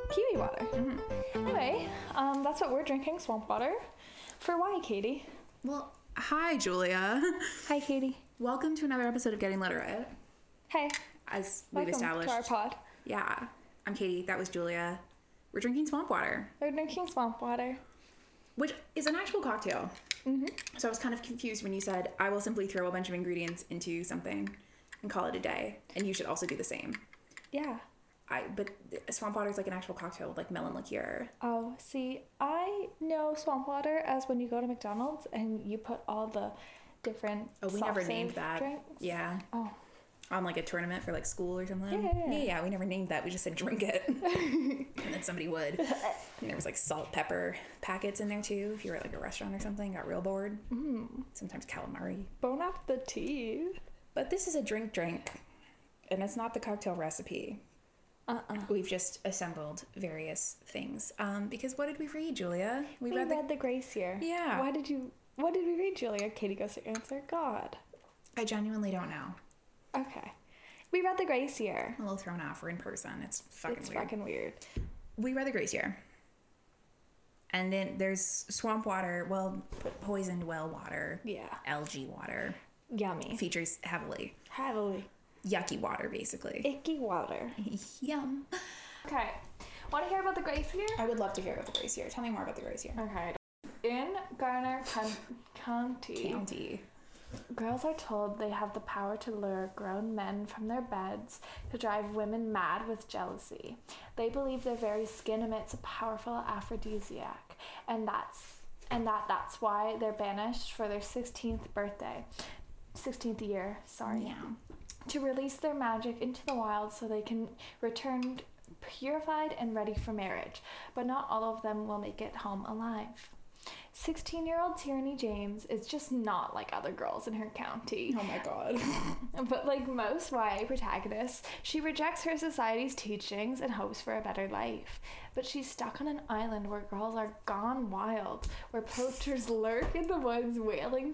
Kiwi water. Anyway, that's what we're drinking, swamp water. For why, Katie? Well, hi, Julia. Hi, Katie. Welcome to another episode of Getting Literate. Hey. As we've Welcome established. to our pod. Yeah. I'm Katie. That was Julia. We're drinking swamp water, We're drinking swamp water. which is an actual cocktail. So I was kind of confused when you said, I will simply throw a bunch of ingredients into something and call it a day. And you should also do the same. Yeah. But swamp water is like an actual cocktail with like melon liqueur. Oh, see, I know swamp water as when you go to McDonald's and you put all the different Oh, we never soft named serve that. drinks. Yeah. Oh. On like a tournament for like school or something. Yeah. We never named that. We just said drink it. And then somebody would. And there was like salt, pepper packets in there too. If you were at like a restaurant or something, got real bored. Sometimes calamari. Bon appetit. But this is a drink. And it's not the cocktail recipe. We've just assembled various things. Because what did we read, Julia? We read the Grace Year. Yeah. What did we read, Julia? Katie goes to answer. God. I genuinely don't know. Okay. We read the Grace Year. I'm a little thrown off. We're in person. It's It's fucking weird. We read the Grace Year. And then there's swamp water, poisoned well water. Yeah. Algae water. Yummy. Features heavily. Heavily. Yucky water, basically. Icky water. Yum. Okay. Want to hear about the Grace Year? I would love to hear about the Grace Year. Tell me more about the Grace Year. Okay. In Garner County, girls are told they have the power to lure grown men from their beds to drive women mad with jealousy. They believe their very skin emits a powerful aphrodisiac, and that's why they're banished for their 16th year, Yeah. to release their magic into the wild so they can return purified and ready for marriage. But not all of them will make it home alive. 16-year-old Tierney James is just not like other girls in her county. Oh my god. But like most YA protagonists, she rejects her society's teachings and hopes for a better life. But she's stuck on an island where girls are gone wild, where poachers lurk in the woods waiting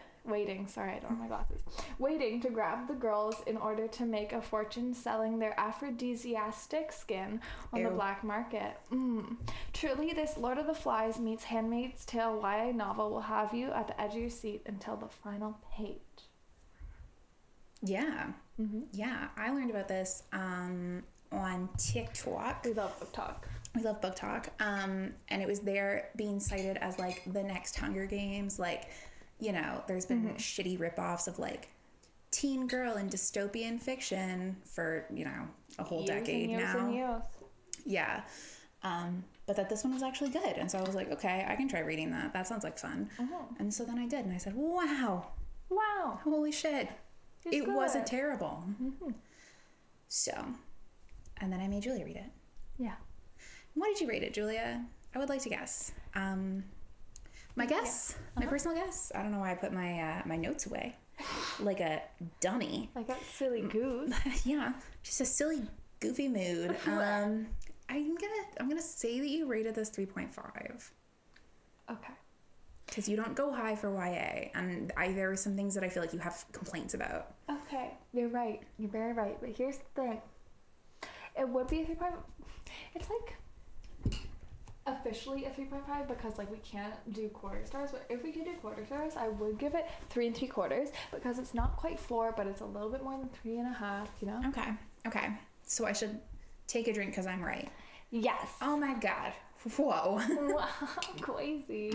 to grab the girls in order to make a fortune selling their aphrodisiac skin on the black market. Truly, this Lord of the Flies meets Handmaid's Tale YA novel will have you at the edge of your seat until the final page. Yeah. Yeah. I learned about this on TikTok. We love book talk. We love book talk. And it was there being cited as like the next Hunger Games. Like, you know, there's been shitty ripoffs of like teen girl and dystopian fiction for, you know, a whole decade now. Yeah. But that this one was actually good. And so I was like, okay, I can try reading that. That sounds like fun. And so then I did. And I said, wow. Holy shit. It wasn't terrible. So, and then I made Julia read it. Yeah. What did you rate it, Julia? I would like to guess. My guess, my personal guess. I don't know why I put my notes away, like a dummy. Like that silly goose. Yeah, just a silly, goofy mood. I'm gonna say that you rated this 3.5. Okay. Because you don't go high for YA, and there are some things that I feel like you have complaints about. Okay, you're right. You're very right. But here's the thing. It would be a 3.5. It's like officially a 3.5 because like we can't do quarter stars, but if we could do quarter stars, I would give it 3 3/4 because it's not quite 4, but it's a little bit more than 3.5, you know? Okay. So I should take a drink because I'm right. Yes. Oh my god. Whoa. Wow, crazy.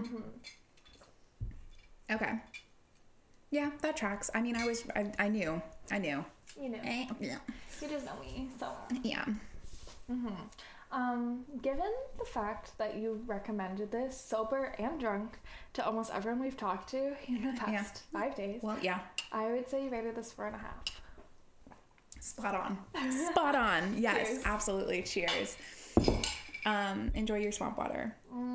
Okay. Yeah, that tracks. I mean, I knew. You know. Yeah. You just know me, so. Yeah. Given the fact that you recommended this sober and drunk to almost everyone we've talked to in the past 5 days, Well, yeah. I would say you rated this 4.5. Spot on. Yes, Cheers. absolutely. Cheers. Enjoy your swamp water.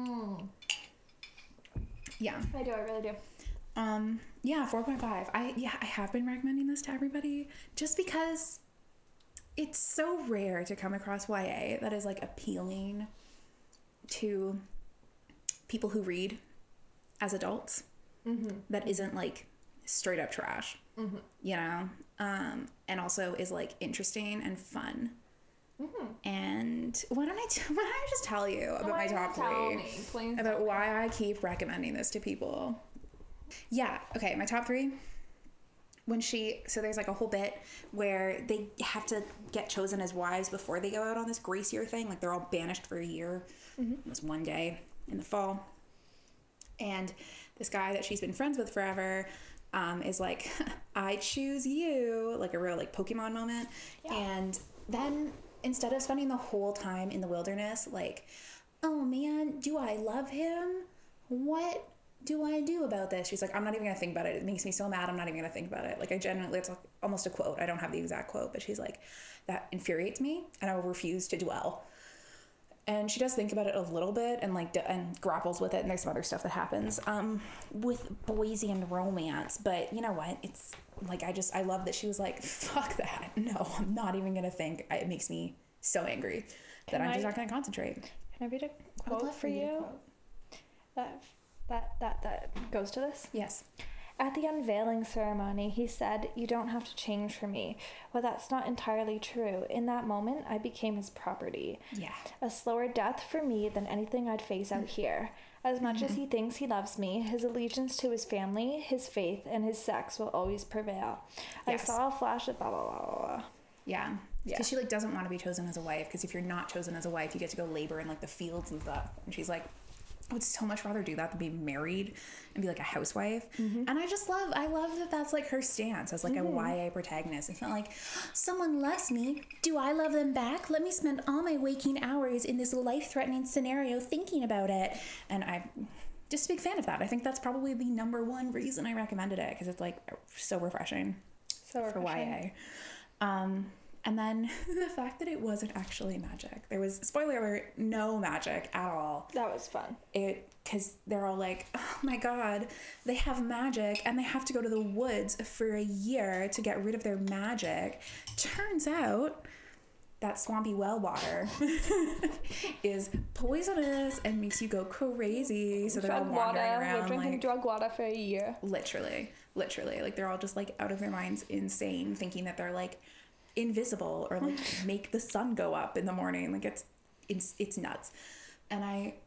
Yeah. I really do. Yeah, 4.5. I have been recommending this to everybody just because it's so rare to come across YA that is like appealing to people who read as adults. That isn't like straight up trash, you know, and also is like interesting and fun And why don't I just tell you about my top three? About why I keep recommending this to people. Yeah, okay, my top three. So there's like a whole bit where they have to get chosen as wives before they go out on this Grace year thing. Like they're all banished for a year. It was one day in the fall. And this guy that she's been friends with forever is like, I choose you, like a real like Pokemon moment. Yeah. And then instead of spending the whole time in the wilderness, like, oh man, do I love him? What do I do about this? She's like, I'm not even gonna think about it. It makes me so mad. I'm not even gonna think about it. Like I genuinely, it's like almost a quote. I don't have the exact quote, but she's like, that infuriates me and I will refuse to dwell. And she does think about it a little bit and like and grapples with it. And there's some other stuff that happens with boys and romance. But you know what? It's like, I love that she was like, fuck that. No, I'm not even going to think. It makes me so angry that I'm just not going to concentrate. Can I read a quote for you? That goes to this? Yes. At the unveiling ceremony, he said, "You don't have to change for me." Well, that's not entirely true. In that moment, I became his property. Yeah. A slower death for me than anything I'd face out here. As much as he thinks he loves me, his allegiance to his family, his faith, and his sex will always prevail. Yes. I saw a flash of blah, blah, blah, blah. Yeah. Because she like doesn't want to be chosen as a wife, because if you're not chosen as a wife, you get to go labor in like the fields and stuff. And she's like, I would so much rather do that than be married and be like a housewife. And I love that that's like her stance as like a YA protagonist. It's not like, someone loves me, do I love them back? Let me spend all my waking hours in this life-threatening scenario thinking about it. And I'm just a big fan of that. I think that's probably the number one reason I recommended it, because it's like so refreshing. For YA. And then the fact that it wasn't actually magic. There was, spoiler alert, no magic at all. That was fun. Because they're all like, oh my god, they have magic and they have to go to the woods for a year to get rid of their magic. Turns out that swampy well water is poisonous and makes you go crazy. So they're all wandering around. We're drinking like, drug water for a year. Literally. Like they're all just like out of their minds, insane, thinking that they're like invisible or like make the sun go up in the morning. Like it's nuts. And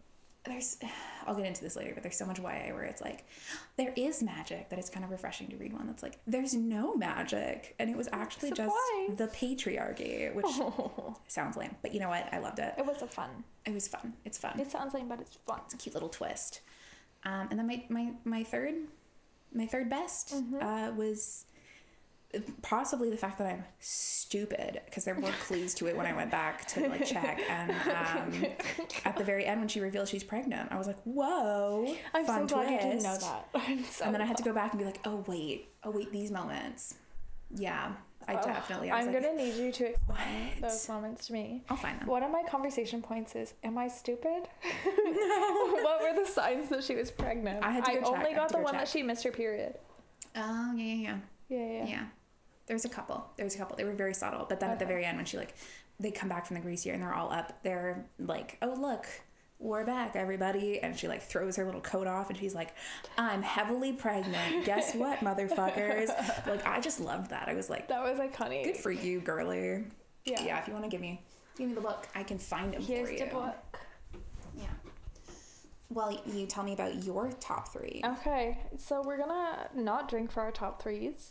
I'll get into this later, but there's so much YA where it's like there is magic that it's kind of refreshing to read one that's like there's no magic, and it was actually just the patriarchy, which sounds lame, but you know what, I loved it. It was fun. It's fun. It sounds lame, but it's fun. It's a cute little twist. And then my third best was possibly the fact that I'm stupid, because there were clues to it when I went back to like check, and at the very end when she reveals she's pregnant, I was like, whoa, I'm fun so glad twist. you didn't know that. And then I had to go back and be like, oh wait, these moments. Yeah, I definitely. I'm like, gonna need you to explain those moments to me. I'll find them. One of my conversation points is, am I stupid? No. What were the signs that she was pregnant? I only got the one that she missed her period. Oh, yeah. Yeah. There was a couple. They were very subtle. But then at the very end, when they come back from the Grease year and they're all up, they're like, oh, look, we're back, everybody. And she like throws her little coat off and she's like, I'm heavily pregnant. Guess what, motherfuckers? Like, I just loved that. I was like, that was iconic. Good for you, girly. Yeah, if you want to give me the book, I can find it for you. Here's the book. Yeah. Well, you tell me about your top three. Okay, so we're gonna not drink for our top threes.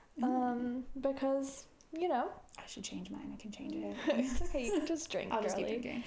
Because, you know, I should change mine. I can change it. It's okay. You can just drink. I'll just keep drinking.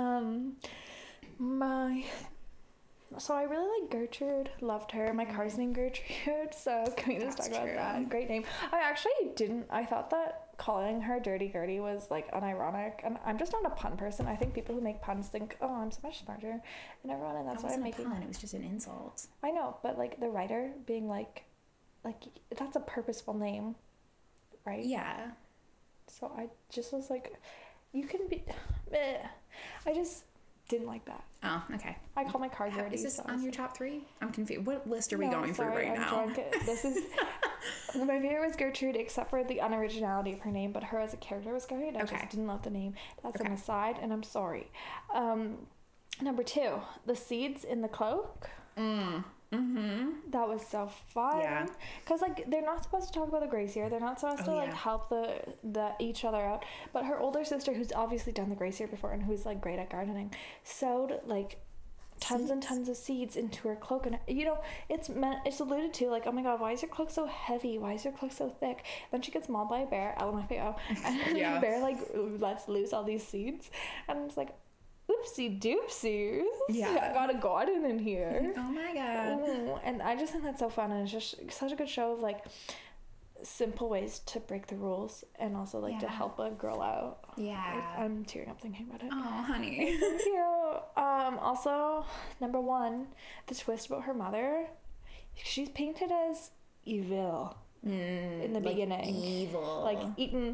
So I really like Gertrude. Loved her. My car's named Gertrude. So can we just talk about that? Great name. I thought that calling her Dirty Gertie was like unironic, and I'm just not a pun person. I think people who make puns think, oh, I'm so much smarter than everyone, and that's why I'm making. It was just an insult. I know, but like the writer being like that's a purposeful name, right? Yeah. So I just was like, you can be. I just didn't like that. Oh, okay. I call my car dirty. Is this on your top three? I'm confused. What list are we going through right now? This is my favorite was Gertrude, except for the unoriginality of her name, but her as a character was great. I just didn't love the name. That's an aside, and I'm sorry. Number 2, the seeds in the cloak. That was so fun. Yeah. Because, like, they're not supposed to talk about the Gracier. They're not supposed to, like, help the each other out. But her older sister, who's obviously done the Gracier before and who's, like, great at gardening, sewed, like, tons and tons of seeds into her cloak. And, you know, it's alluded to, like, oh my god, why is your cloak so heavy? Why is your cloak so thick? Then she gets mauled by a bear, LMFAO. And the bear, like, lets loose all these seeds. And it's like, oopsie doopsies. Yeah. I got a garden in here. Oh my god. And I just think that's so fun, and it's just such a good show of, like, simple ways to break the rules and also, like, to help a girl out. Yeah. Like, I'm tearing up thinking about it. Oh, honey. Thank you. Also, number 1, the twist about her mother. She's painted as evil in the beginning. Evil. Like, eating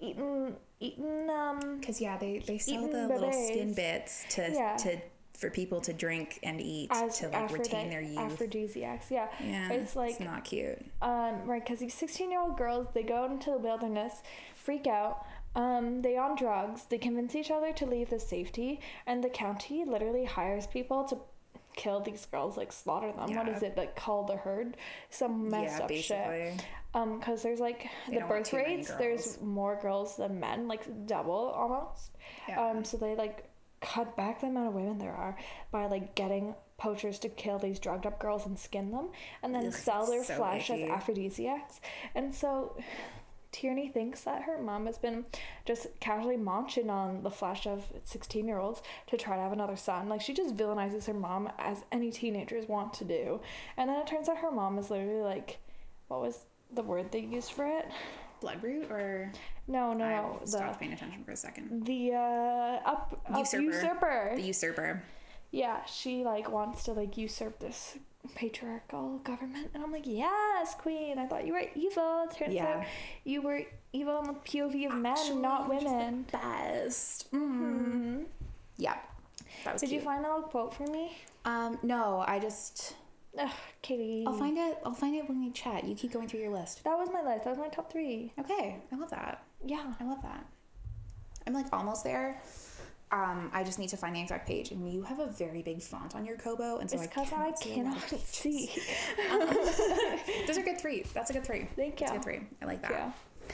because they sell the little skin bits to for people to drink and eat to, like, retain their youth. Aphrodisiacs, yeah. It's like, it's not cute. Right, because these 16-year-old girls, they go into the wilderness, freak out. They on drugs. They convince each other to leave the safety, and the county literally hires people to kill these girls, like, slaughter them. What is it, like, call the herd? Some messed up shit. Because there's, like, the birth rates, there's more girls than men, like, double almost. So they, like, cut back the amount of women there are by, like, getting poachers to kill these drugged up girls and skin them and then sell their flesh as aphrodisiacs. And so Tierney thinks that her mom has been just casually munching on the flesh of 16-year-olds to try to have another son. Like, she just villainizes her mom as any teenagers want to do. And then it turns out her mom is literally, like, what was the word they used for it? Bloodroot, or no. I stopped paying attention for a second. The usurper. The usurper. Yeah, she, like, wants to, like, usurp this patriarchal government, and I'm like, yes, queen. I thought you were evil. Turns out you were evil in the POV of men, not women. The best. Yeah, that was. Did you find a little quote for me? No, I just. Ugh, Katie. I'll find it when we chat. You keep going through your list. That was my list. That was my top 3. Okay, I love that. Yeah, I love that. I'm, like, almost there. I just need to find the exact page, and you have a very big font on your Kobo, and so it's because I cannot see. Those are good 3. That's a good 3. Thank you. That's a good 3. I like that.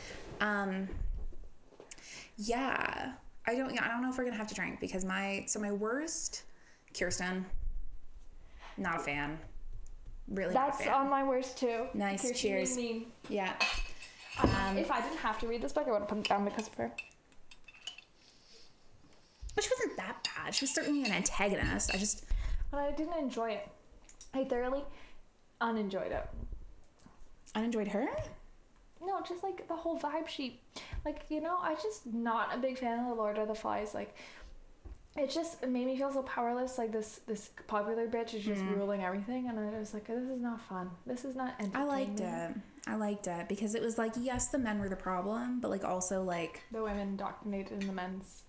Yeah. I don't know if we're gonna have to drink because my worst, Kirsten. Not a fan. Really. That's not a fan. on my worst too. Nice. Kirsten, cheers. Yeah. If I didn't have to read this book, I would have put it down because of her. But she wasn't that bad. She was certainly an antagonist. But I didn't enjoy it. I thoroughly unenjoyed it. Unenjoyed her? No, just, like, the whole vibe like, you know, I just not a big fan of the Lord of the Flies. Like, it made me feel so powerless. Like, this popular bitch is just ruling everything, and I was like, this is not fun. This is not entertaining. I liked it because it was like, yes, the men were the problem, but, like, also, like, the women indoctrinated in the men's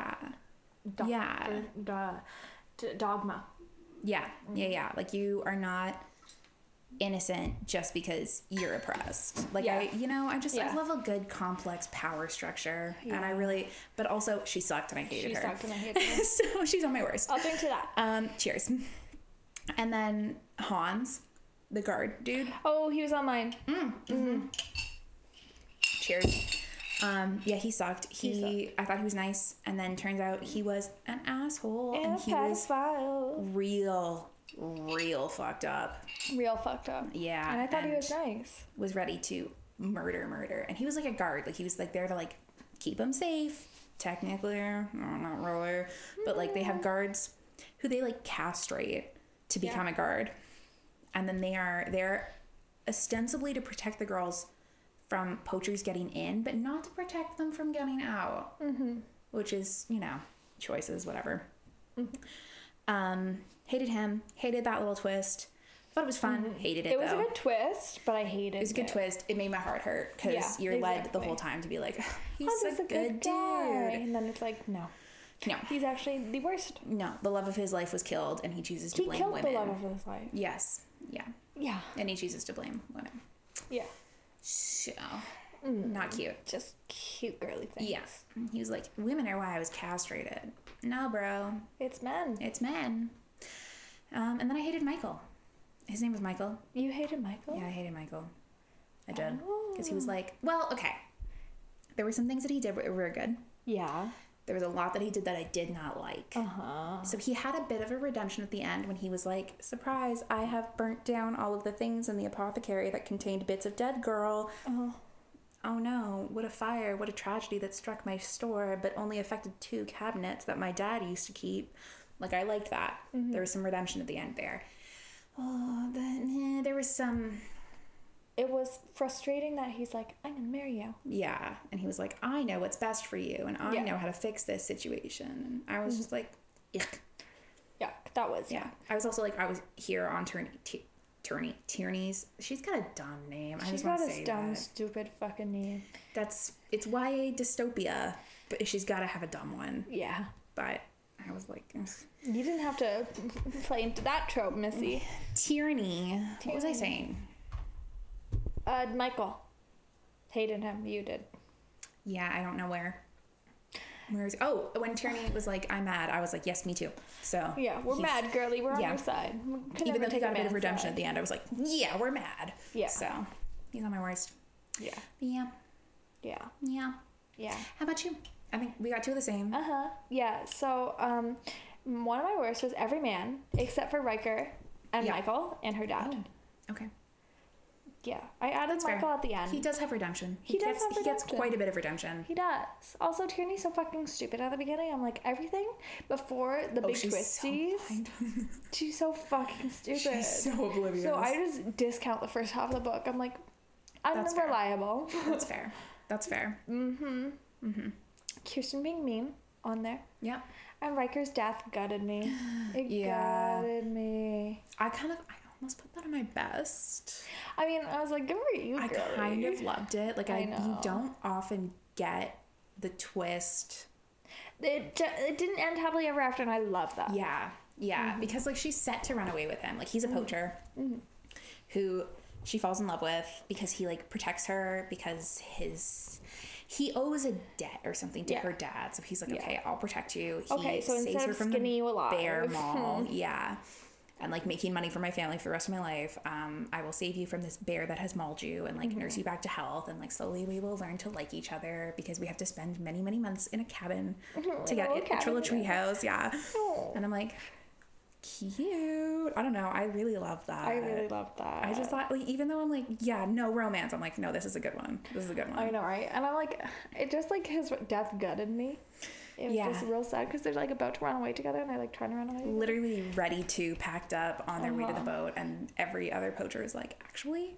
dogma. Yeah. Like, you are not innocent just because you're oppressed. Like, I love a good complex power structure, and I really, but also she sucked and I hated her. So she's on my worst. I'll drink to that. Cheers. And then Hans, the guard dude. Oh, he was on mine. Cheers. Yeah, he sucked. I thought he was nice, and then turns out he was an asshole, and he was real fucked up. Real fucked up. Yeah. And I thought he was nice. Was ready to murder. And he was like a guard. Like, he was, like, there to, like, keep him safe. Technically. No, not really. But, like, they have guards who they, like, castrate to become a guard. And then they're ostensibly to protect the girls from poachers getting in, but not to protect them from getting out. Which is, you know, choices, whatever. Hated him. Hated that little twist. Thought it was fun. Hated it, It was a good twist, but I hated it. It was a good twist. It made my heart hurt because you're led the whole time to be like, he's a good dude. And then it's like, no. He's actually the worst. No. The love of his life was killed, and he chooses to blame women. He killed the love of his life. Yes. Yeah. Yeah. And he chooses to blame women. Yeah. So, not cute. Just cute girly things. Yeah. He was like, women are why I was castrated. No, bro. It's men. And then I hated Michael. His name was Michael. You hated Michael? Yeah, I hated Michael. I did. Because he was like, well, okay. There were some things that he did that were good. Yeah. There was a lot that he did that I did not like. Uh-huh. So he had a bit of a redemption at the end when he was like, surprise, I have burnt down all of the things in the apothecary that contained bits of dead girl. Uh-huh. Oh no, what a fire, what a tragedy that struck my store, but only affected 2 cabinets that my dad used to keep. Like, I liked that. Mm-hmm. There was some redemption at the end there. Oh, then there was some... It was frustrating that he's like, I'm gonna marry you. Yeah, and he was like, I know what's best for you, and I know how to fix this situation. And I was just like, yuck. Yeah, that was. Yeah. I was also like, I was here on Tierney's. She's got a dumb name. She's got a dumb, stupid fucking name. It's YA dystopia, but she's got to have a dumb one. Yeah. But I was like... Ugh. You didn't have to play into that trope, Missy. Tierney. What was I saying? Michael. Hated him. You did. Yeah, I don't know where. Where is... Oh, when Tierney was like, I'm mad, I was like, yes, me too. So yeah, we're mad, girly. We're on your side. Even though he got a bit of redemption at the end, I was like, yeah, we're mad. Yeah. So he's on my worst. Yeah. But yeah. Yeah. Yeah. Yeah. How about you? I think we got 2 of the same. Uh-huh. Yeah. So one of my worst was every man except for Riker and Michael and her dad. Oh. Okay. Yeah, I added That's Michael fair. at the end. He does have redemption. He gets quite a bit of redemption. He does. Also, Tierney's so fucking stupid at the beginning. I'm like, everything before the big twisties. She's so fucking stupid. She's so oblivious. So I just discount the first half of the book. I'm like, unreliable. That's fair. That's fair. Mm-hmm. Mm-hmm. Kirsten being mean on there. Yeah. And Riker's death gutted me. It gutted me. I almost put that on my best. I mean, I was like, good for you, girl. I kind of loved it. Like, I know. You don't often get the twist. It didn't end happily ever after, and I love that. Yeah. Yeah. Mm-hmm. Because, like, she's set to run away with him. Like, he's a poacher who she falls in love with because he, like, protects her because he owes a debt or something to her dad. So he's like, okay, I'll protect you. He so instead of skinning you alive. Bear mall. Yeah. And like making money for my family for the rest of my life, I will save you from this bear that has mauled you and like nurse you back to health, and like slowly we will learn to like each other because we have to spend many, many months in a cabin to get a Trilla tree house. Yeah. And I'm like, cute. I don't know. I really love that. I really love that. I just thought, like, even though I'm like, yeah, no romance, I'm like, no, this is a good one. This is a good one. I know, right? And I'm like, it just like his death gutted me. It was just real sad because they're like about to run away together and they're like trying to run away together. Literally ready to, packed up on their way to the boat, and every other poacher is like, actually,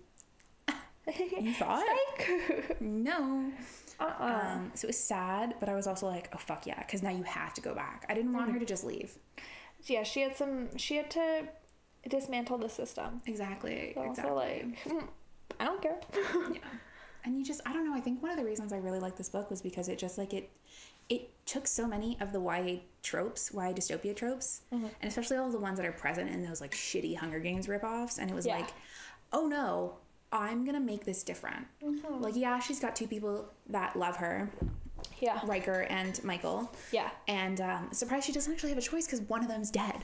you thought? No. So it was sad, but I was also like, oh fuck yeah, because now you have to go back. I didn't want her to just leave. Yeah, she had to dismantle the system. Exactly. So also like, I don't care. Yeah. And I don't know, I think one of the reasons I really liked this book was because it just like it took so many of the YA tropes, YA dystopia tropes, and especially all the ones that are present in those like shitty Hunger Games ripoffs, and it was like, oh no, I'm gonna make this different. Like, yeah, she's got 2 people that love her. Yeah. Riker and Michael. Yeah. And surprised she doesn't actually have a choice because one of them's dead.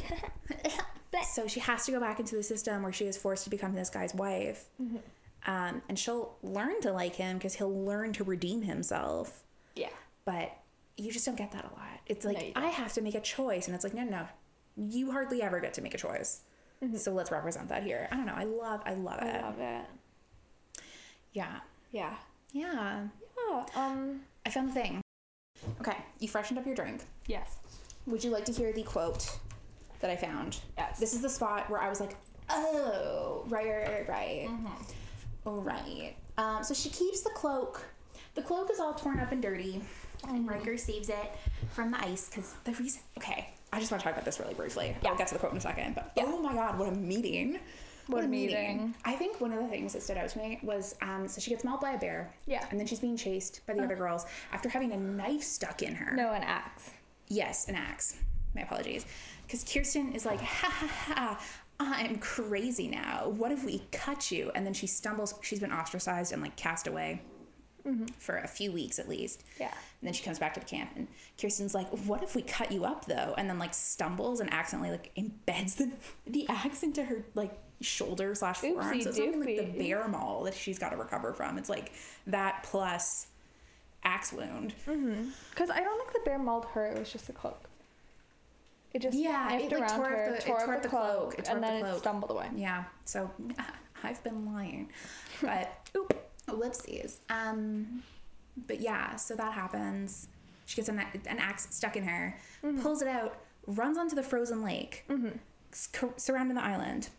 So she has to go back into the system where she is forced to become this guy's wife. And she'll learn to like him because he'll learn to redeem himself. Yeah. But you just don't get that a lot. It's like, I have to make a choice. And it's like, no. You hardly ever get to make a choice. So let's represent that here. I don't know. I love it. I love it. Yeah. Yeah. Yeah. Yeah. I found the thing. Okay. You freshened up your drink. Yes. Would you like to hear the quote that I found? Yes. This is the spot where I was like, oh, right. Oh, right. So she keeps the cloak. The cloak is all torn up and dirty. And Riker saves it from the ice because the reason... Okay, I just want to talk about this really briefly. Yeah. I'll get to the quote in a second. But oh my god, what a meeting. What a meeting. I think one of the things that stood out to me was, so she gets mauled by a bear. Yeah. And then she's being chased by the other girls after having a knife stuck in her. No, an axe. Yes, an axe. My apologies. Because Kirsten is like, ha ha ha, I'm crazy now. What if we cut you? And then she stumbles. She's been ostracized and like cast away for a few weeks at least. Yeah. And then she comes back to the camp and Kirsten's like, what if we cut you up though? And then like stumbles and accidentally like embeds the axe into her like shoulder / forearm. So it's not even like the bare maul that she's got to recover from. It's like that plus axe wound. Because I don't think the bear mauled her. It was just a cloak. It just it like tore up the cloak. And then it stumbled away. Yeah. So I've been lying. But whoopsies. But yeah, so that happens. She gets an axe stuck in her, pulls it out, runs onto the frozen lake, surrounding the island.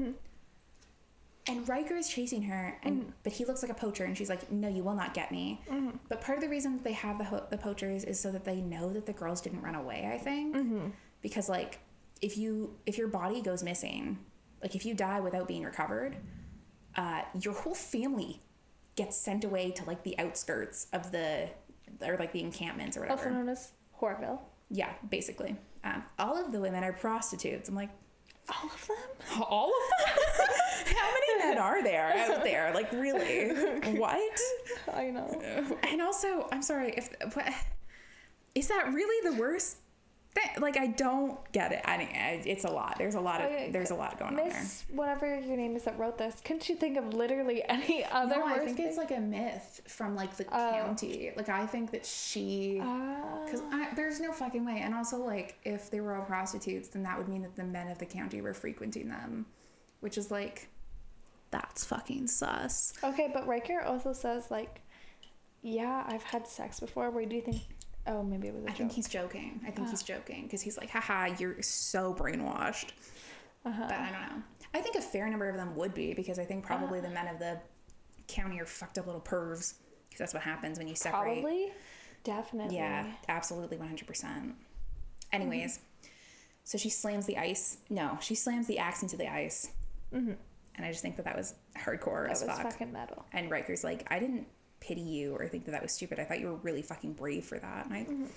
And Riker is chasing her, but he looks like a poacher, and she's like, no, you will not get me. But part of the reason that they have the poachers is so that they know that the girls didn't run away, I think. Because, like, if your body goes missing, like, if you die without being recovered, your whole family gets sent away to, like, the outskirts of the encampments or whatever. Also known as Horville. Yeah, basically. All of the women are prostitutes. I'm like, all of them? All of them? How many men are there out there? Like, really? What? I know. And also, I'm sorry, is that really the worst thing? Like, I don't get it. It's a lot. There's a lot going on there. Miss, whatever your name is that wrote this, couldn't you think of literally any other I think it's like a myth from like the county. Like, I think that she, because there's no fucking way. And also, like, if they were all prostitutes, then that would mean that the men of the county were frequenting them, which is like, that's fucking sus. Okay, but Riker also says, like, yeah, I've had sex before. Where do you think? Oh, maybe it was a joke. I think he's joking. He's joking because he's like, haha, you're so brainwashed. But I don't know. I think a fair number of them would be, because I think probably the men of the county are fucked up little pervs, because that's what happens when you separate. Probably. Definitely. Yeah, absolutely, 100%. Anyways, so she slams the axe into the ice. And I just think that was hardcore as fuck. That was fucking metal. And Riker's like, I didn't pity you or think that was stupid. I thought you were really fucking brave for that. And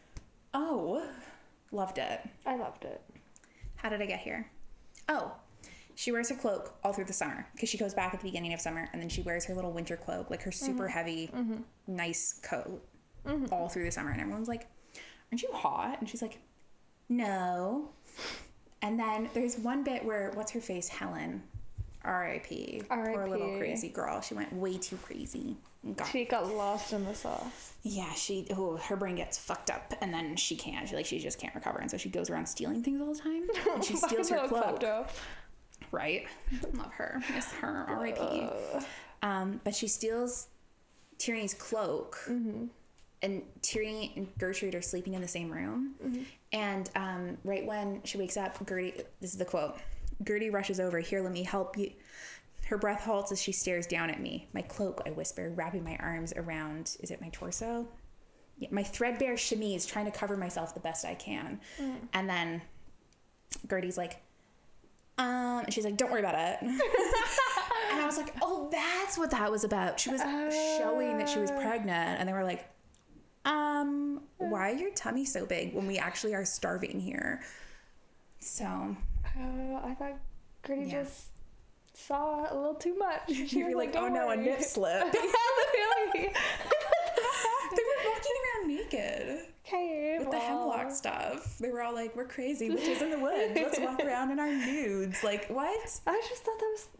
loved it. I loved it. How did I get here? Oh, she wears her cloak all through the summer, because she goes back at the beginning of summer, and then she wears her little winter cloak, like her super heavy, nice coat, all through the summer. And everyone's like, aren't you hot? And she's like, no. And then there's one bit where, what's her face? Helen. R.I.P. Poor little crazy girl. She went way too crazy. She got lost in the sauce. Yeah, her brain gets fucked up, and then she just can't recover, and so she goes around stealing things all the time. And she steals her cloak. Right? Love her. Miss her. R.I.P. But she steals Tyrion's cloak, and Tyrion and Gertrude are sleeping in the same room. And right when she wakes up, Gertie, this is the quote, Gertie rushes over. Here, let me help you. Her breath halts as she stares down at me. My cloak, I whisper, wrapping my arms around, is it my torso? Yeah, my threadbare chemise, trying to cover myself the best I can. And then Gertie's like, and she's like, don't worry about it. And I was like, oh, that's what that was about. She was showing that she was pregnant, and they were like, why are your tummy so big when we actually are starving here? So I thought Gertie just saw a little too much. You were like, oh no, a nip slip. Really? They were walking around naked. Okay, with the hemlock stuff. They were all like, we're crazy witches in the woods. Let's walk around in our nudes. Like, what? I just thought that was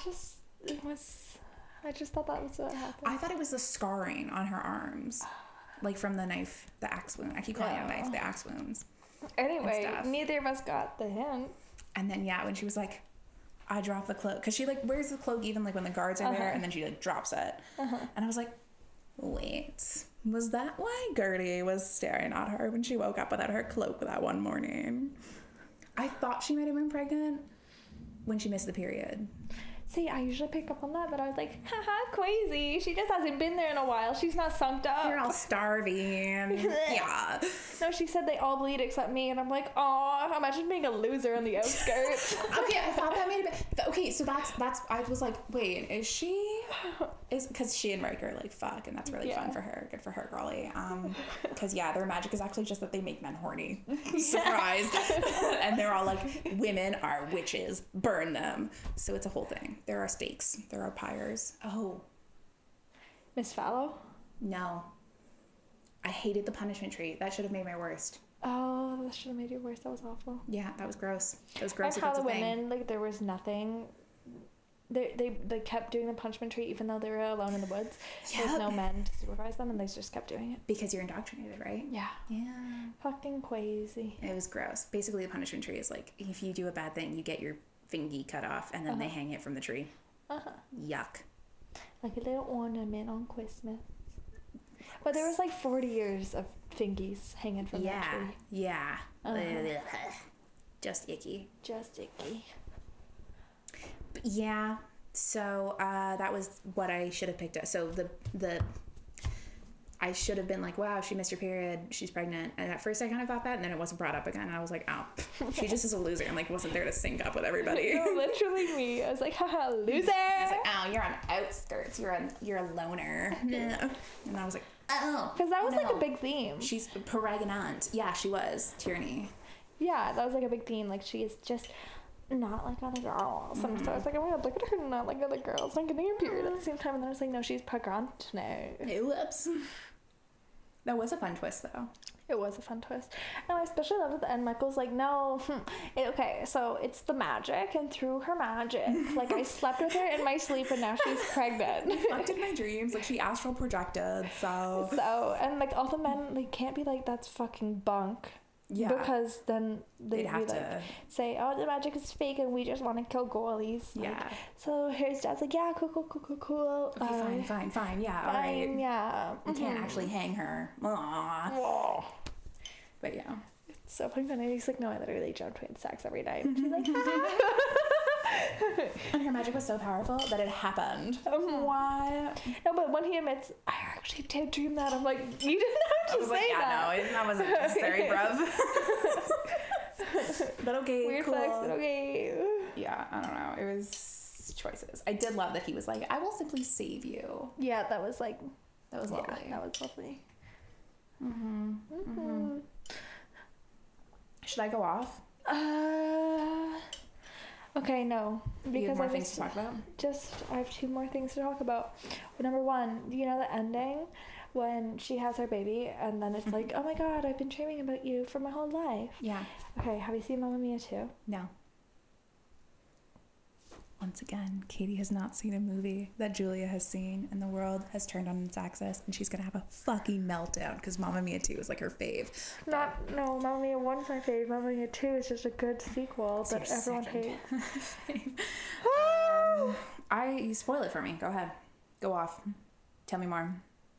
what happened. I thought it was the scarring on her arms. Like from the knife, the axe wound. I keep calling it a knife, the axe wounds. Anyway, neither of us got the hint. And then, when she was like, I dropped the cloak. Because she, like, wears the cloak even, like, when the guards are there. And then she, like, drops it. And I was like, wait. Was that why Gertie was staring at her when she woke up without her cloak that one morning? I thought she might have been pregnant when she missed the period. See, I usually pick up on that, but I was like, haha, crazy. She just hasn't been there in a while. She's not sunked up. You're all starving. Yeah. No, she said they all bleed except me, and I'm like, aw, imagine being a loser on the outskirts. Okay, I thought that made it. Okay, so that's. I was like, wait, is she? Because she and Riker like fuck, and that's really fun for her. Good for her, girly. Because their magic is actually just that they make men horny. Surprise. And they're all like, women are witches, burn them. So it's a whole thing. There are stakes. There are pyres. Oh. Miss Fallow? No. I hated the punishment tree. That should have made my worst. Oh, that should have made it worse. That was awful. Yeah, that was gross. It was gross. And how the women, like, there was nothing. They kept doing the punishment tree even though they were alone in the woods. Yep. With no men to supervise them, and they just kept doing it. Because you're indoctrinated, right? Yeah. Yeah. Fucking crazy. It was gross. Basically, the punishment tree is like, if you do a bad thing, you get your fingy cut off, and then they hang it from the tree. Yuck. Like a little ornament on Christmas. But there was like 40 years of fingies hanging from that tree. Yeah. Just icky. Just icky. But yeah. So that was what I should have picked up. So I should have been like, wow, she missed her period, she's pregnant. And at first I kind of thought that, and then it wasn't brought up again. And I was like, oh, she just is a loser, and like wasn't there to sync up with everybody. No, literally me. I was like, haha, loser. I was like, oh, you're on outskirts. You're a loner. And I was like, oh. Because that was like a big theme. She's pregnant. Yeah, she was. Tyranny. Yeah, that was like a big theme. Like, she is just not like other girls. And so I was like, oh my god, look at her not like other girls. I'm getting her period at the same time. And then I was like, no, she's pregnant now. Whoops. That was a fun twist, though. It was a fun twist. And I especially loved at the end, Michael's like, no, okay, so it's the magic, and through her magic, like, I slept with her in my sleep, and now she's pregnant. Fucked in my dreams. Like, she astral projected, so... And, like, all the men, like, can't be like, that's fucking bunk. Yeah. Because then they'd have be like, to say, oh, the magic is fake and we just want to kill goalies. Yeah. Like, so his dad's like, yeah, cool. Okay, fine. Yeah, all right. Yeah. You can't actually hang her. Aww. But yeah. It's so fucking funny. He's like, no, I literally jumped between sex every night. And she's like, and her magic was so powerful that it happened. What? No, but when he admits, I actually did dream that, I'm like, you didn't have to say that. Yeah, no, that wasn't necessary, bruv. But okay, weird cool. flex, but okay. Yeah, I don't know. It was choices. I did love that he was like, I will simply save you. Yeah, that was like... That was lovely. Yeah, that was lovely. Should I go off? Okay, no. Because you have more things to talk about? I have 2 more things to talk about. Well, number 1, you know the ending? When she has her baby, and then it's like, oh my god, I've been dreaming about you for my whole life. Yeah. Okay, have you seen Mamma Mia 2? No. Once again, Katie has not seen a movie that Julia has seen, and the world has turned on its axis, and she's gonna have a fucking meltdown because Mamma Mia 2 is like her fave. No, Mamma Mia 1's my fave. Mamma Mia 2 is just a good sequel that everyone hates. You spoil it for me. Go ahead. Go off. Tell me more.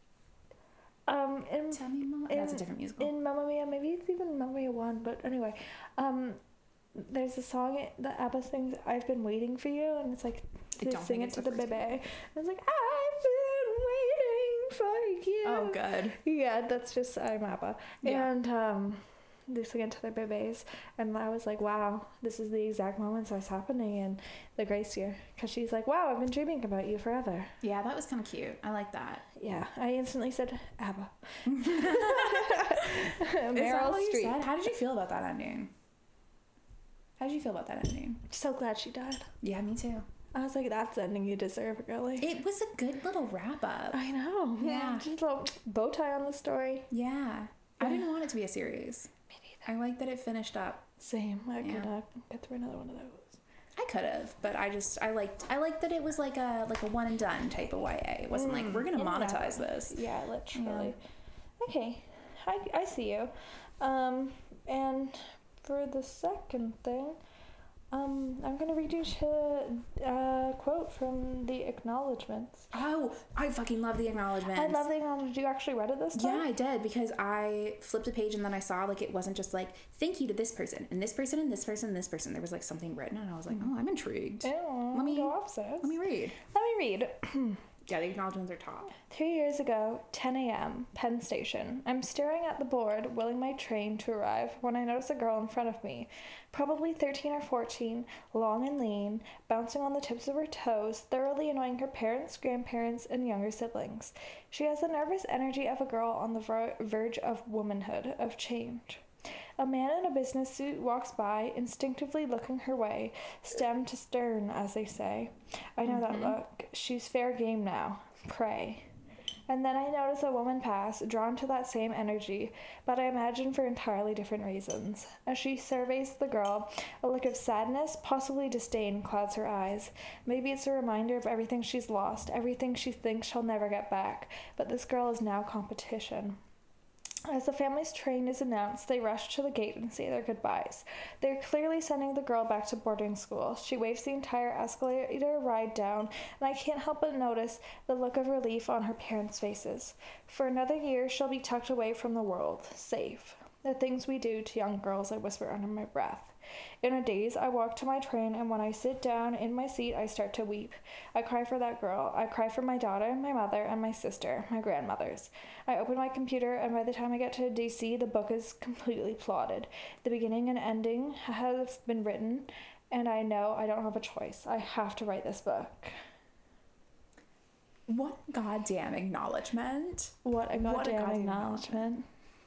Tell me more. That's a different musical. In Mamma Mia, maybe it's even Mamma Mia 1, but anyway, there's a song that ABBA sings, I've Been Waiting for You, and it's like, they sing it to the baby. And it's like, I've been waiting for you. Oh, good. Yeah, that's just, I'm ABBA. Yeah. And they sing it to their babies, and I was like, wow, this is the exact moment that's happening in the Grace year, because she's like, wow, I've been dreaming about you forever. Yeah, that was kind of cute. I like that. Yeah, I instantly said ABBA. Meryl Streep. How did you feel about that ending? So glad she died. Yeah, me too. I was like, that's the ending you deserve, girlie. It was a good little wrap up. I know. Yeah. Just a little bow tie on the story. Yeah. I didn't want it to be a series. Me neither. I like that it finished up. Same. I could not get through another one of those. I could have, but I liked that it was like a one and done type of YA. It wasn't like, we're gonna monetize this. Yeah, literally. Yeah. Okay. I see you. And for the second thing, I'm going to read you a quote from the acknowledgements. Oh, I fucking love the acknowledgements. I love the acknowledgements. You actually read it this time? Yeah, I did, because I flipped a page and then I saw, like, it wasn't just like, thank you to this person, and this person, and this person, and this person. There was, like, something written, and I was like, oh, I'm intrigued. Let me go off, sis. Let me read. Yeah, the acknowledgements are top. 3 years ago, 10 a.m., Penn Station. I'm staring at the board, willing my train to arrive, when I notice a girl in front of me. Probably 13 or 14, long and lean, bouncing on the tips of her toes, thoroughly annoying her parents, grandparents, and younger siblings. She has the nervous energy of a girl on the verge of womanhood, of change. A man in a business suit walks by, instinctively looking her way, stem to stern, as they say. I know that look. She's fair game now. Pray. And then I notice a woman pass, drawn to that same energy, but I imagine for entirely different reasons. As she surveys the girl, a look of sadness, possibly disdain, clouds her eyes. Maybe it's a reminder of everything she's lost, everything she thinks she'll never get back, but this girl is now competition. As the family's train is announced, they rush to the gate and say their goodbyes. They're clearly sending the girl back to boarding school. She waves the entire escalator ride down, and I can't help but notice the look of relief on her parents' faces. For another year, she'll be tucked away from the world, safe. The things we do to young girls, I whisper under my breath. In a daze, I walk to my train, and when I sit down in my seat, I start to weep. I cry for that girl. I cry for my daughter, my mother, and my sister, my grandmothers. I open my computer, and by the time I get to DC, the book is completely plotted. The beginning and ending have been written, and I know I don't have a choice. I have to write this book. What goddamn acknowledgement. What a goddamn acknowledgement.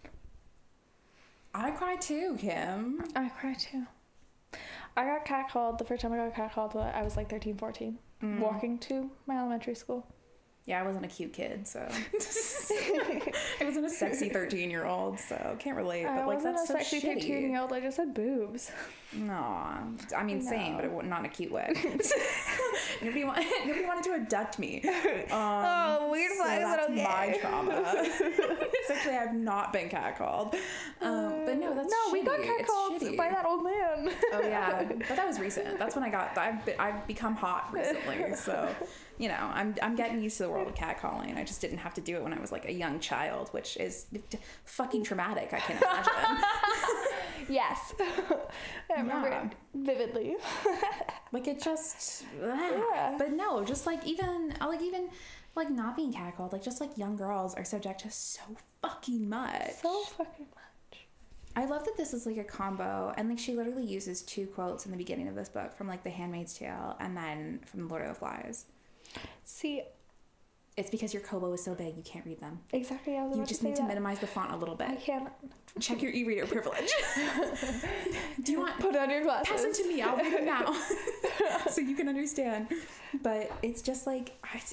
I cry too, Kim. I cry too. I got catcalled. The first time I got catcalled, I was like 13, 14, walking to my elementary school. Yeah, I wasn't a cute kid, so I wasn't a sexy 13-year-old, so can't relate. But I like, wasn't that's a so sexy shitty. 13-year-old. I just had boobs. No, I mean same, but not in a cute way. nobody wanted to abduct me. Weird so flag. That's Okay. my trauma. Sexually, I've not been catcalled. But no, that's no. shitty. We got catcalled by that old man. Oh yeah, but that was recent. That's when I've become hot recently. So, you know, I'm getting used to the world of catcalling. I just didn't have to do it when I was like a young child, which is fucking traumatic. I can imagine. Yes, I remember it vividly. Like it just, but no, just like even not being catcalled, like just like young girls are subject to so fucking much. So fucking much. I love that this is like a combo, and like she literally uses 2 quotes in the beginning of this book from like The Handmaid's Tale and then from Lord of the Flies. See, it's because your Kobo is so big you can't read them. Exactly. You just need to minimize the font a little bit. I can't. Check your e-reader privilege. Do you want? Put on your glasses. Pass them to me. I'll read them now, so you can understand. But it's just like,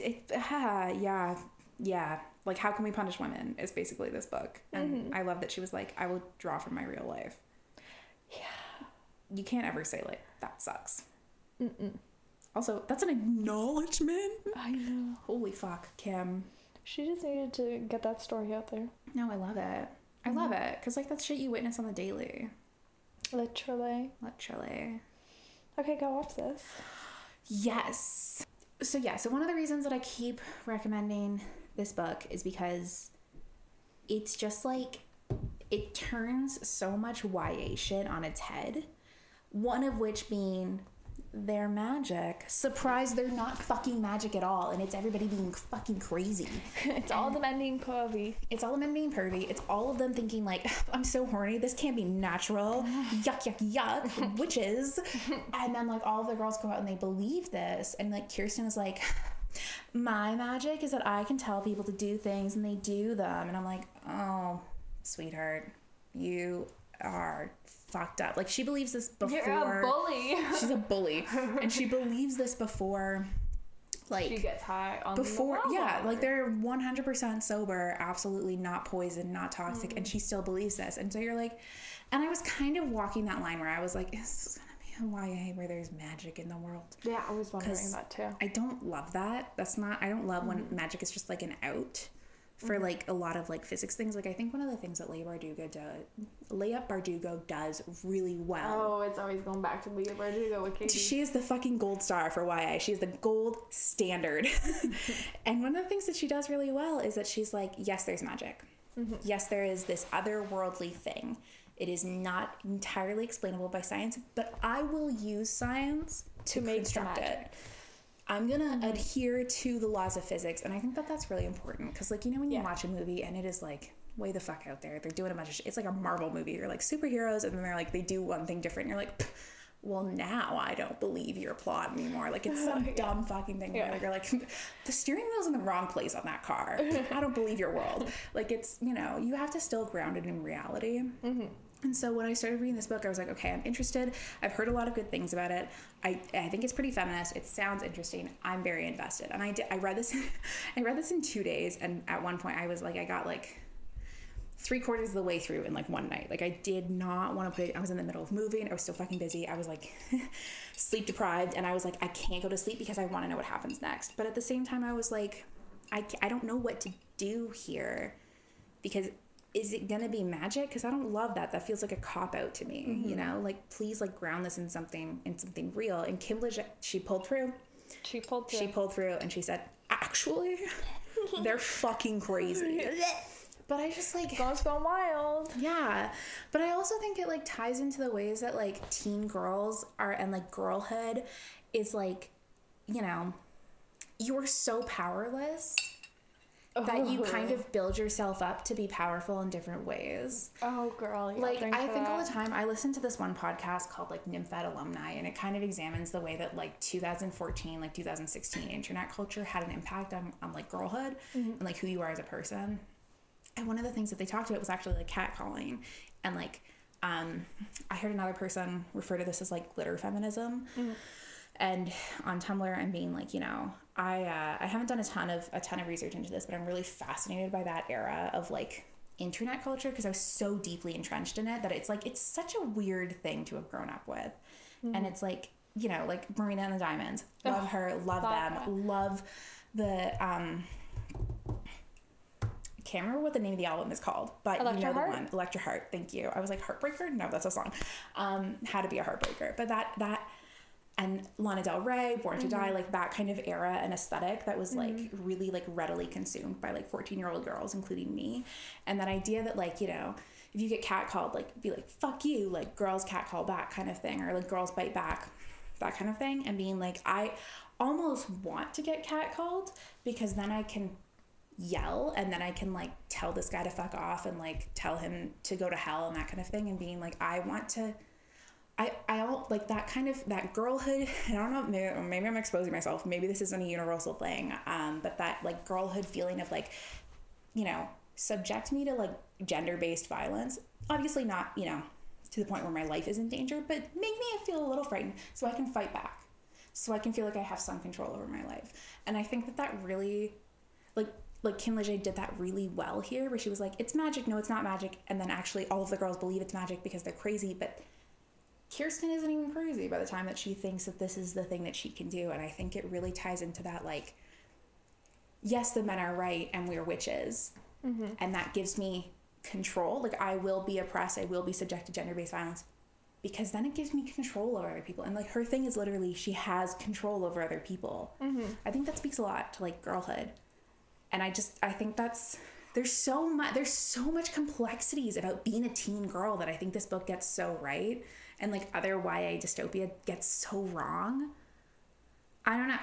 yeah. Like, how can we punish women? Is basically this book, and I love that she was like, I will draw from my real life. Yeah. You can't ever say like that sucks. Also, that's an acknowledgement. I know. Holy fuck, Kim. She just needed to get that story out there. No, I love it. I love it. Because, like, that's shit you witness on the daily. Literally. Okay, go watch this. Yes. So one of the reasons that I keep recommending this book is because it's just, like, it turns so much YA shit on its head. One of which being... they're magic. Surprise, they're not fucking magic at all, and it's everybody being fucking crazy. It's all the men being pervy. It's all the men being pervy. It's all of them thinking like, I'm so horny, this can't be natural. Yuck, yuck, yuck. Witches. And then like all of the girls go out and they believe this, and like Kirsten is like, my magic is that I can tell people to do things and they do them. And I'm like, oh, sweetheart, you are fucked up. Like, she believes this before. You're a bully. She's a bully. And she believes this before, like, she gets high on before, like they're 100% sober, absolutely not poisoned, not toxic, and she still believes this. And so you're like, and I was kind of walking that line where I was like, is this gonna be a YA where there's magic in the world? Yeah, I was wondering that too. I don't love that. I don't love when magic is just like an out for like a lot of like physics things. Like, I think one of the things that Leia Bardugo does really well. Oh, it's always going back to Leia Bardugo with Katie. She is the fucking gold star for YA. She is the gold standard. And one of the things that she does really well is that she's like, yes, there's magic. Yes, there is this otherworldly thing. It is not entirely explainable by science, but I will use science to construct it. I'm gonna adhere to the laws of physics, and I think that that's really important, because like, you know, when you watch a movie and it is like way the fuck out there, they're doing a bunch of shit. It's like a Marvel movie, they're like superheroes, and then they're like, they do one thing different, and you're like, well, now I don't believe your plot anymore. Like, it's some dumb fucking thing where you're like, the steering wheel's in the wrong place on that car. I don't believe your world. Like, it's, you know, you have to still ground it in reality. And so when I started reading this book, I was like, okay, I'm interested. I've heard a lot of good things about it. I think it's pretty feminist. It sounds interesting. I'm very invested. And I read this in 2 days. And at one point I was like, I got like 3/4 of the way through in like one night. Like I did not want to put it, I was in the middle of moving. I was so fucking busy. I was like sleep deprived. And I was like, I can't go to sleep because I want to know what happens next. But at the same time, I was like, I don't know what to do here, because is it gonna be magic? Because I don't love that. That feels like a cop-out to me, you know? Like, please, like, ground this in something real. And Kim Leger, she pulled through. She pulled through, and she said, actually, they're fucking crazy. But I just, like... Girls gone wild. Yeah. But I also think it, like, ties into the ways that, like, teen girls are, and, like, girlhood is, like, you know, you're so powerless... that you kind of build yourself up to be powerful in different ways. Oh, girl. Yeah, like, I think all the time, I listen to this one podcast called, like, Nymphet Alumni, and it kind of examines the way that, like, 2014, like, 2016 internet culture had an impact on like, girlhood and, like, who you are as a person. And one of the things that they talked about was actually, like, catcalling. And, like, I heard another person refer to this as, like, glitter feminism. And on Tumblr, I'm being like, you know, I haven't done a ton of research into this, but I'm really fascinated by that era of like internet culture, because I was so deeply entrenched in it that it's like, it's such a weird thing to have grown up with. And it's like, you know, like Marina and the Diamonds, love her, love them, love the I can't remember what the name of the album is called, but you know the one, Electra Heart. Thank you. I was like, Heartbreaker? No, that's a song. How to Be a Heartbreaker. But that and Lana Del Rey, Born to Die, like that kind of era and aesthetic that was like really like readily consumed by like 14-year-old girls, including me. And that idea that like, you know, if you get catcalled, like be like, fuck you, like girls catcall back kind of thing, or like girls bite back, that kind of thing. And being like, I almost want to get catcalled because then I can yell and then I can like tell this guy to fuck off and like tell him to go to hell and that kind of thing. And being like, I want to, I don't like that kind of, that girlhood. I don't know, maybe I'm exposing myself. Maybe this isn't a universal thing. But that like girlhood feeling of like, you know, subject me to like gender-based violence. Obviously not, you know, to the point where my life is in danger, but make me feel a little frightened so I can fight back. So I can feel like I have some control over my life. And I think that really, like Kim Leger did that really well here, where she was like, it's magic. No, it's not magic. And then actually all of the girls believe it's magic because they're crazy, but Kirsten isn't even crazy by the time that she thinks that this is the thing that she can do. And I think it really ties into that, like, yes, the men are right and we're witches. And that gives me control. Like, I will be oppressed. I will be subject to gender-based violence because then it gives me control over other people. And, like, her thing is literally she has control over other people. I think that speaks a lot to, like, girlhood. And I think that's... There's so much complexities about being a teen girl that I think this book gets so right. And like other YA dystopia gets so wrong. I don't know.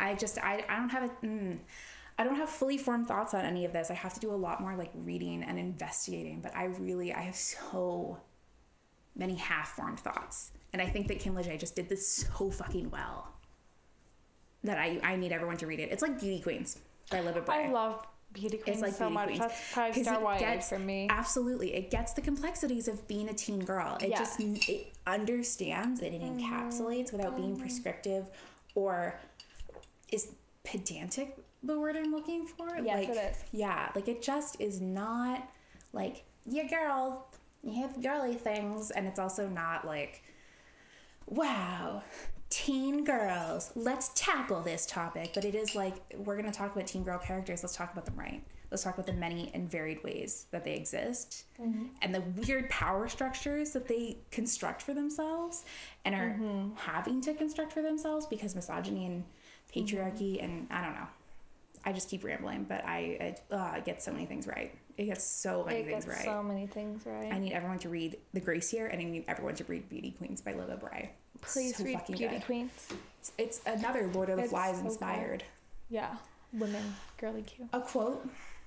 I don't have fully formed thoughts on any of this. I have to do a lot more like reading and investigating, but I have so many half-formed thoughts. And I think that Kim Leger just did this so fucking well that I need everyone to read it. It's like Beauty Queens by Libba Bray. I love Beauty Queens like so Beauty much. Queens. That's 5-star YA for me. Absolutely. It gets the complexities of being a teen girl. It it understands and it encapsulates without being prescriptive or is pedantic the word I'm looking for. Yes, like, it is. Yeah. Like it just is not like, yeah, girl, you have girly things. And it's also not like, wow, teen girls, let's tackle this topic. But it is like, we're going to talk about teen girl characters. Let's talk about them right. Let's talk about the many and varied ways that they exist and the weird power structures that they construct for themselves and are having to construct for themselves because misogyny and patriarchy and I don't know. I just keep rambling, but it gets so many things right. It gets so many things right. So many things right. I need everyone to read The Gracier and I need everyone to read Beauty Queens by Libba Bray. Please so read Beauty good. Queens. It's another Lord of the Flies so inspired. Cool. Yeah. Women. Girly cute. A quote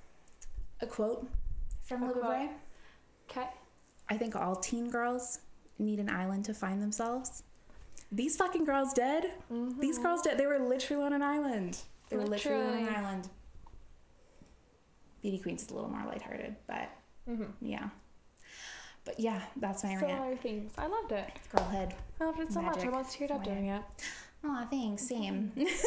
from Libba Bray. Okay. I think all teen girls need an island to find themselves. These fucking girls did. These girls did. They were literally on an island. They were literally on an island. Beauty Queens is a little more lighthearted, but yeah. But yeah, that's my rant. Similar themes. I loved it. Girlhood. I loved it so much. I almost teared up doing it. Oh, thanks. Same.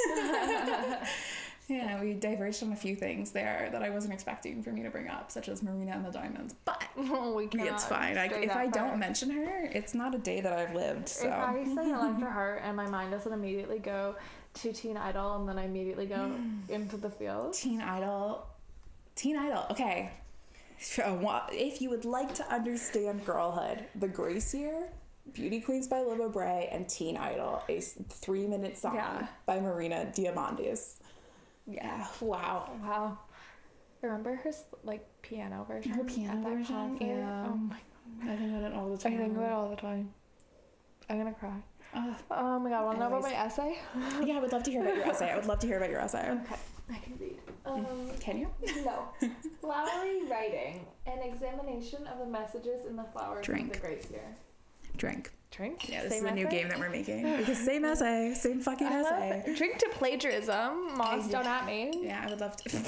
Yeah, we diverged on a few things there that I wasn't expecting for me to bring up, such as Marina and the Diamonds. But it's fine. If I don't mention her, it's not a day that I've lived. So. If I say Electra Heart and my mind doesn't immediately go to Teen Idol and then I immediately go into the field. Teen Idol. Okay. If you would like to understand girlhood, The Grace Year, Beauty Queens by Libba Bray, and Teen Idol, a 3-minute song by Marina Diamandis. Yeah. Wow. Remember her piano version? Her piano version? Concert? Yeah. Oh my god. I think about it all the time. I'm gonna cry. Oh my god, wanna know about my essay? Yeah, I would love to hear about your essay. Okay, I can read. Can you? No. Flowery writing. An examination of the messages in the flowers of the Grace Year. Drink. Yeah, this Same is a new essay? game that we're making. Because same essay. Same fucking essay. Drink to plagiarism. Moss, don't at me. Yeah, I would love to.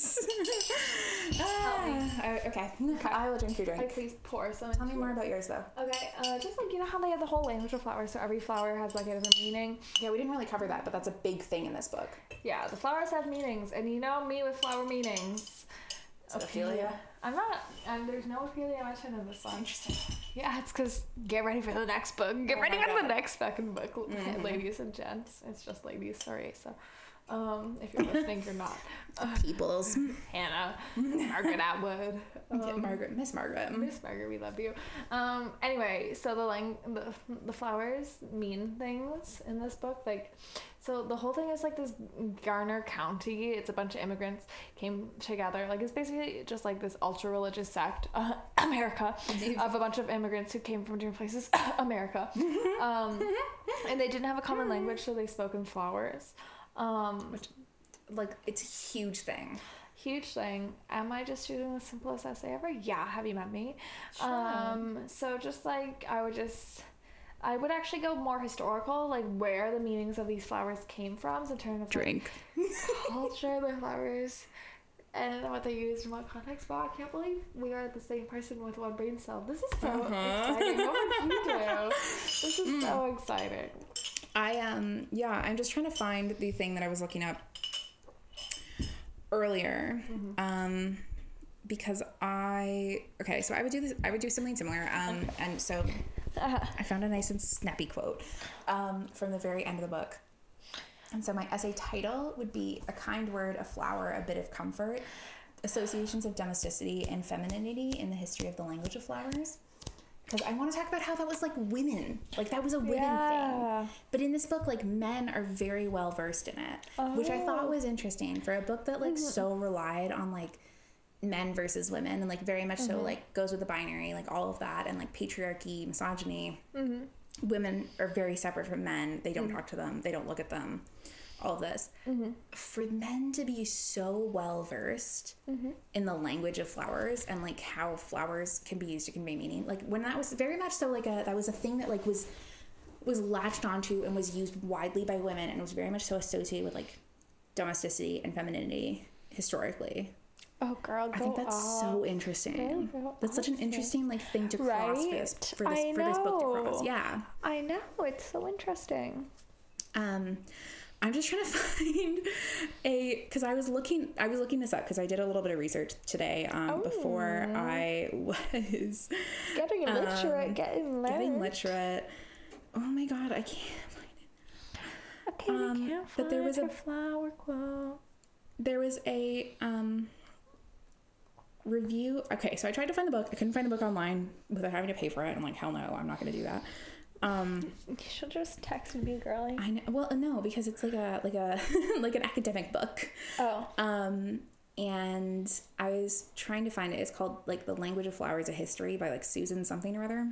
Okay. I will drink your drink. Please pour some. Tell me more about yours, though. Okay, just you know how they have the whole language of flowers, so every flower has a different meaning. Yeah, we didn't really cover that, but that's a big thing in this book. Yeah, the flowers have meanings, and you know me with flower meanings. Ophelia? I'm not, and there's no Ophelia mentioned in this one. Interesting. Yeah, it's because get ready for the next book. Get ready for the next fucking book, ladies and gents. It's just ladies, sorry. So, if you're listening, you're not. Peoples. Hannah, Margaret Atwood. Miss Margaret, we love you. Anyway, so the flowers mean things in this book. So the whole thing is this Garner County. It's a bunch of immigrants came together. It's basically just this ultra religious sect, America, of a bunch of immigrants who came from different places, America. And they didn't have a common language, so they spoke in flowers. Which, it's a huge thing. Am I just doing the simplest essay ever? Yeah. Have you met me? Sure. So just I would actually go more historical, where the meanings of these flowers came from, so in terms of drink, culture, the flowers, and what they used in what context. Wow, I can't believe we are the same person with one brain cell. This is so exciting. What would you do? This is so exciting. I'm just trying to find the thing that I was looking up earlier. Because so I would do something similar. And so I found a nice and snappy quote from the very end of the book. And so my essay title would be A Kind Word, a Flower, a Bit of Comfort, Associations of Domesticity and Femininity in the History of the Language of Flowers. Because I want to talk about how that was women. That was a women thing. But in this book, men are very well versed in it. Which I thought was interesting for a book that so relied on men versus women and very much so goes with the binary, all of that, and patriarchy, misogyny. Women are very separate from men. They don't talk to them. They don't look at them. All of this. For men to be so well versed in the language of flowers and how flowers can be used to convey meaning, when that was very much so that was a thing that was latched onto and was used widely by women and was very much so associated with domesticity and femininity historically. Oh, girl, I think that's so interesting. That's such an interesting thing to cross for this book to cross. Yeah, I know, it's so interesting. I'm just trying to find because I was looking this up because I did a little bit of research today before I was getting literate. Oh my god, I can't find it. Okay, I can't find there was a flower quote. There was a review. Okay, so I tried to find the book. I couldn't find the book online without having to pay for it. I'm hell no, I'm not going to do that. You should just text me, girlie. I know. Well, no, because it's like an academic book. Oh. And I was trying to find it. It's called The Language of Flowers: A History by Susan something or other.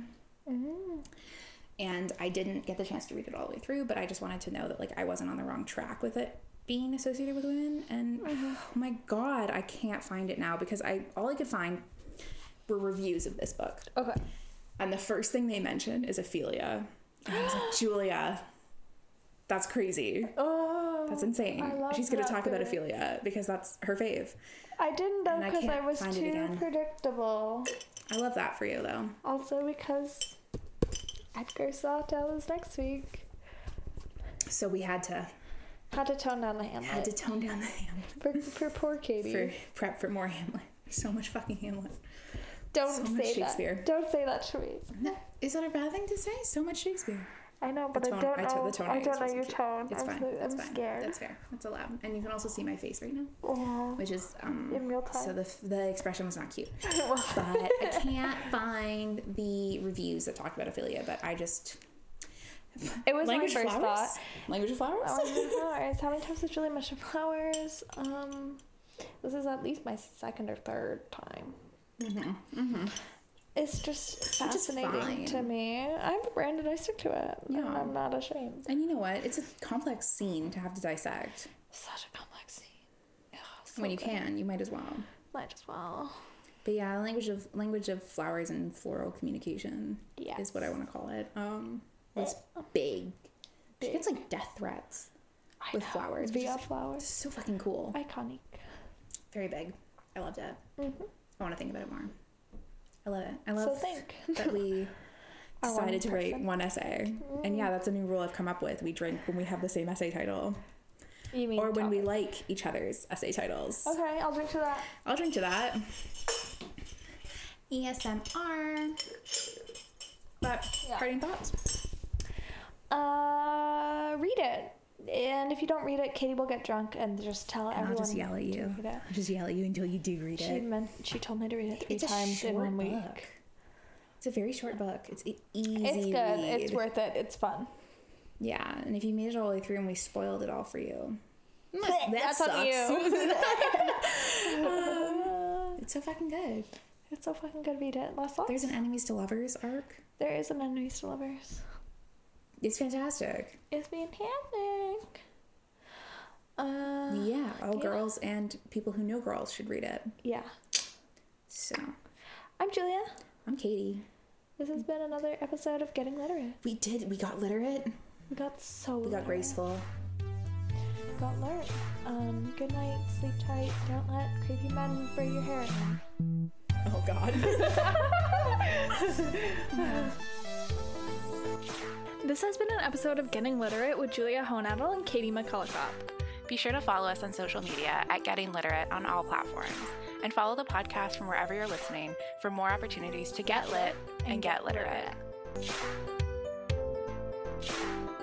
And I didn't get the chance to read it all the way through, but I just wanted to know that I wasn't on the wrong track with it being associated with women. And oh my god, I can't find it now because all I could find were reviews of this book. Okay. And the first thing they mentioned is Ophelia. And I was like, Julia, that's crazy. Oh, that's insane. She's going to talk about Ophelia because that's her fave. I didn't though because I was too predictable. I love that for you, though. Also because Edgar's Sawtell is next week. So we had to tone down the Hamlet. For poor Katie. For prep for more Hamlet. So much fucking Hamlet. Don't say Shakespeare. Don't say that to me. No. Is that a bad thing to say? So much Shakespeare. I know, but I don't know your tone. It's fine. I'm fine. scared. That's fair. That's allowed. And you can also see my face right now. Aww. Which is, in real time. So the expression was not cute. But I can't find the reviews that talked about Ophelia, but I just... It was Language my first thought. Language of Flowers? Language of Flowers. How many times has Julia mentioned flowers? This is at least my second or third time. It's just fascinating to me. I'm Brandon. I stick to it. Yeah. And I'm not ashamed. And you know what? It's a complex scene to have to dissect. Such a complex scene. Oh, so when you can, you might as well. Might as well. But yeah, language of flowers and floral communication is what I want to call it. It's big. She gets like death threats with flowers. Via flowers. So fucking cool. Iconic. Very big. I loved it. I want to think about it more. I love it. I love that we decided to write one essay. And yeah, that's a new rule I've come up with. We drink when we have the same essay title. You mean when we like each other's essay titles. Okay, I'll drink to that. I'll drink to that. ASMR. But parting thoughts? Read it. And if you don't read it, Katie will get drunk and just tell everyone. I'll just yell at you. I'll just yell at you until you do read it. She told me to read it 3 times in 1 week. It's a very short book. It's easy. It's good. Read. It's worth it. It's fun. Yeah, and if you made it all the way through and we spoiled it all for you, that's on you. It's so fucking good. It's so fucking good. Read it. Last thoughts? There's an enemies to lovers arc. There is an enemies to lovers. It's fantastic. It's fantastic. Yeah, all girls and people who know girls should read it. Yeah. So. I'm Julia. I'm Katie. This has been another episode of Getting Literate. We did. We got literate. We got so We got graceful. We got literate. Good night. Sleep tight. Don't let creepy men braid your hair again. Oh, God. This has been an episode of Getting Literate with Julia Honadel and Katie McCulloch. Be sure to follow us on social media at Getting Literate on all platforms, and follow the podcast from wherever you're listening for more opportunities to get lit and get literate.